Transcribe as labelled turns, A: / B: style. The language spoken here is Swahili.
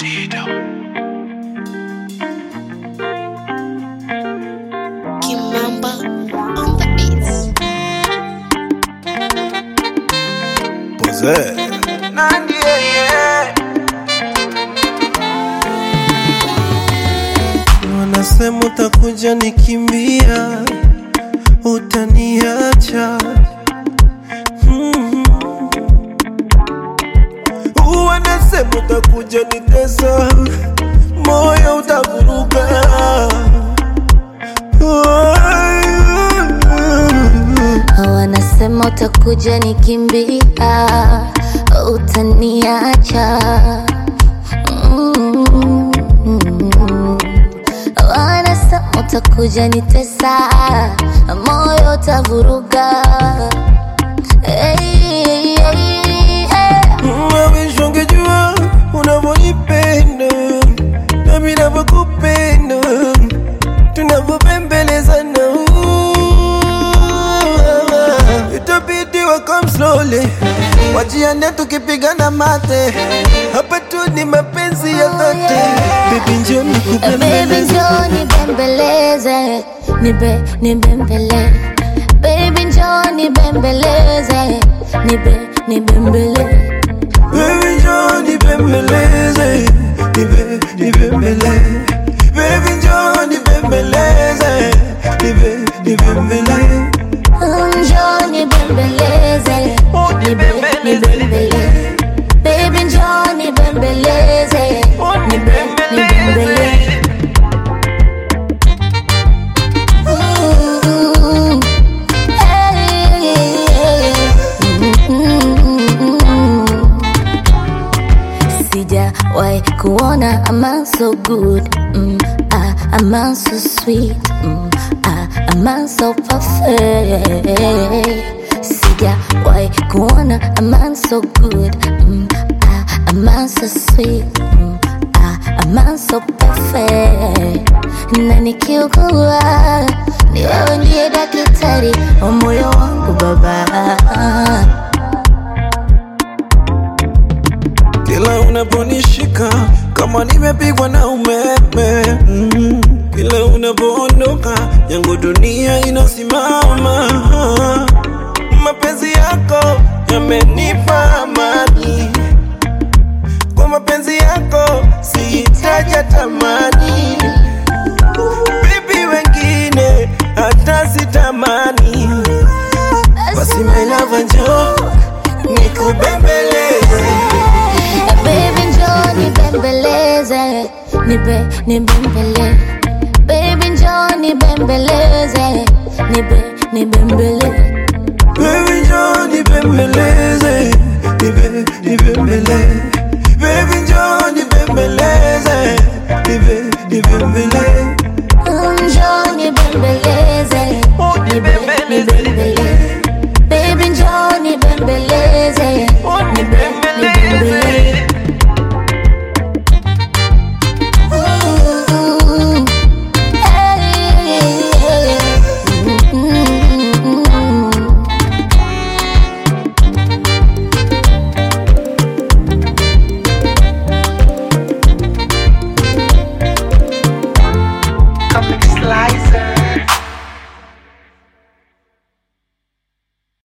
A: Kimamba on the beats.
B: Pose.
C: Nandi, yeah.
B: Wanasema utakuja nikimbia, utaniacha. Wanasema utakuja nitesa, moyo utavuruga.
D: Wanasema utakuja nikimbia, utaniacha. Wanasema utakuja nitesa, moyo utavuruga.
B: Mawish ungejua unavyonipenda na mimi navyokupenda, tunavyopembelezana. Itabidi wa come slowly, wajiane tukipigana mate. Hapa tu ni mapenzi ya dhati. Baby njoo nikubembeleze,
D: nibembeleze. Baby njoo nibembeleze, nibembeleze.
B: baby njoo nibembeleze, nibembeleze. Baby njoo nibembeleze, nibembeleze.
D: Njoo nibembeleze, nibembeleze. Baby njoo nibembeleze, nibembeleze. Sijawahi kuona a man so good, a man so sweet, a man so perfect. Sijawahi kuona a man so good, a man so sweet, a man so perfect. Na nikiugua ni wewe ndiye daktari wa moyo wangu baba.
B: Kila unaponishika kama nimepigwa na umeme, kila unapoondoka yangu dunia inasimama. Mapenzi yako yamenipa amani, kwa mapenzi yako sihitaji tamani. Baby wengine hata sitamani, basi my love njoo nikubembeleze.
D: Baby njoo nibembeleze, nibembeleze. Baby njoo nibembeleze, nibembeleze.
B: Baby njoo nibembeleze.